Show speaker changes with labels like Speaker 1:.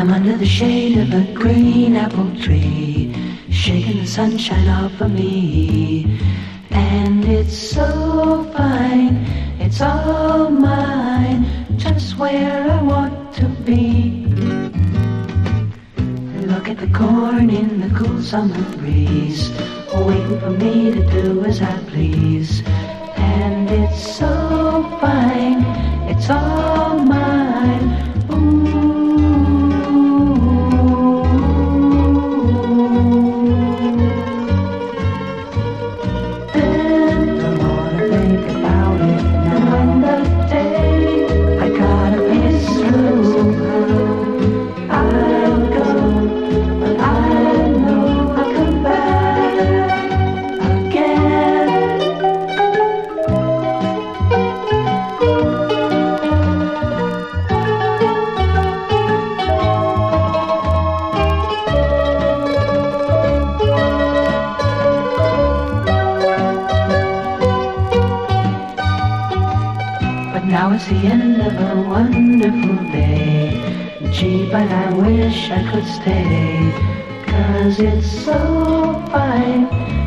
Speaker 1: under the shade of a green apple tree, shaking the sunshine off of me. And it's so fine, it's all mine, just where I want to be. Look at the corn in the cool summer breeze, waiting for me to do as I please. And it's so fine, it's all mine. Now it's the end of a wonderful day. Gee, but I wish I could stay, 'cause it's so fine.